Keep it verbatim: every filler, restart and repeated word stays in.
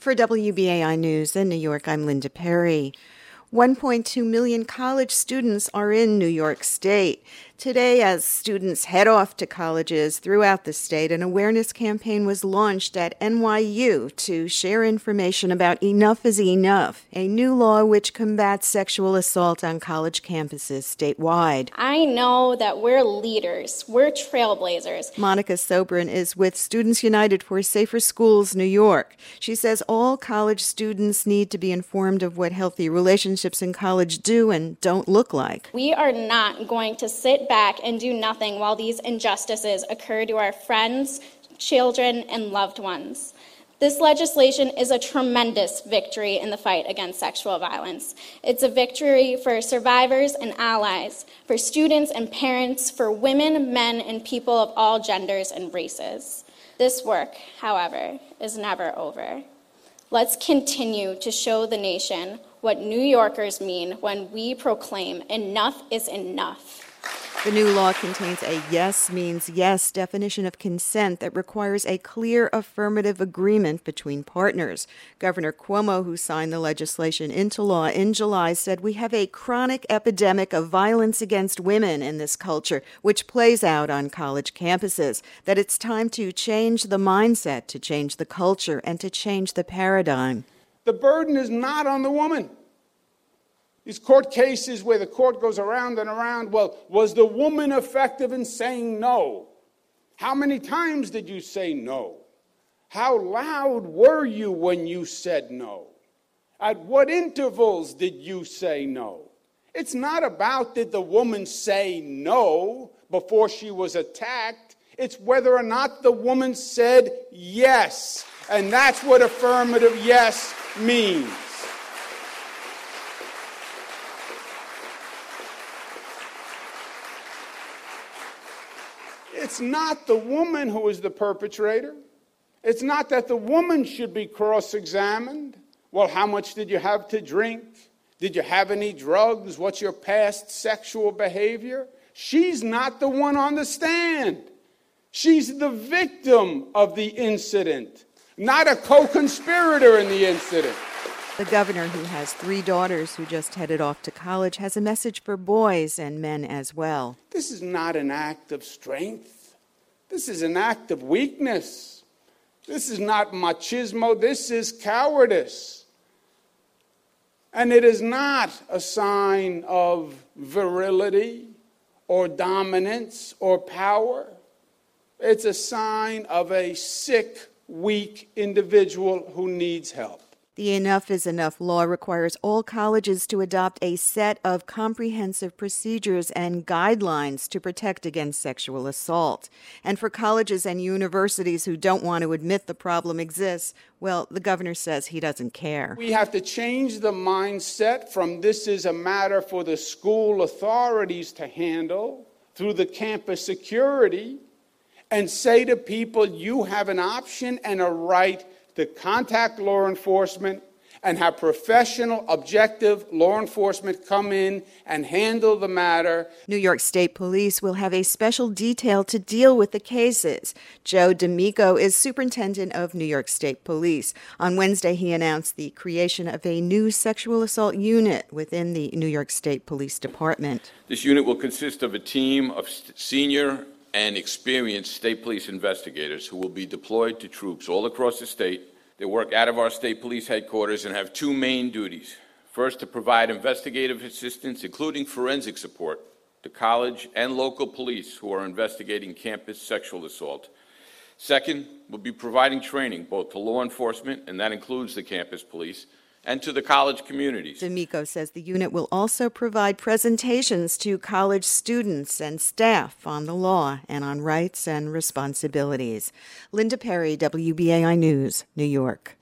For W B A I News in New York, I'm Linda Perry. one point two million college students are in New York State. Today, as students head off to colleges throughout the state, an awareness campaign was launched at N Y U to share information about Enough is Enough, a new law which combats sexual assault on college campuses statewide. I know that we're leaders. We're trailblazers. Monica Sobrin is with Students United for Safer Schools New York. She says all college students need to be informed of what healthy relationships in college do and don't look like. We are not going to sit back and do nothing while these injustices occur to our friends, children, and loved ones. This legislation is a tremendous victory in the fight against sexual violence. It's a victory for survivors and allies, for students and parents, for women, men, and people of all genders and races. This work, however, is never over. Let's continue to show the nation what New Yorkers mean when we proclaim enough is enough. The new law contains a yes means yes definition of consent that requires a clear affirmative agreement between partners. Governor Cuomo, who signed the legislation into law in July, said we have a chronic epidemic of violence against women in this culture, which plays out on college campuses, that it's time to change the mindset, to change the culture, and to change the paradigm. The burden is not on the woman. These court cases where the court goes around and around, well, was the woman effective in saying no? How many times did you say no? How loud were you when you said no? At what intervals did you say no? It's not about did the woman say no before she was attacked. It's whether or not the woman said yes. And that's what affirmative yes means. It's not the woman who is the perpetrator. It's not that the woman should be cross-examined. Well, how much did you have to drink? Did you have any drugs? What's your past sexual behavior? She's not the one on the stand. She's the victim of the incident, not a co-conspirator in the incident. The governor, who has three daughters who just headed off to college, has a message for boys and men as well. This is not an act of strength. This is an act of weakness. This is not machismo. This is cowardice. And it is not a sign of virility or dominance or power. It's a sign of a sick, weak individual who needs help. The Enough is Enough law requires all colleges to adopt a set of comprehensive procedures and guidelines to protect against sexual assault. And for colleges and universities who don't want to admit the problem exists, well, the governor says he doesn't care. We have to change the mindset from this is a matter for the school authorities to handle through the campus security and say to people, you have an option and a right to contact law enforcement and have professional, objective law enforcement come in and handle the matter. New York State Police will have a special detail to deal with the cases. Joe D'Amico is superintendent of New York State Police. On Wednesday, he announced the creation of a new sexual assault unit within the New York State Police Department. This unit will consist of a team of senior and experienced state police investigators who will be deployed to troops all across the state. They work out of our state police headquarters and have two main duties. First, to provide investigative assistance, including forensic support, to college and local police who are investigating campus sexual assault. Second, we'll be providing training both to law enforcement, and that includes the campus police, and to the college communities. D'Amico says the unit will also provide presentations to college students and staff on the law and on rights and responsibilities. Linda Perry, W B A I News, New York.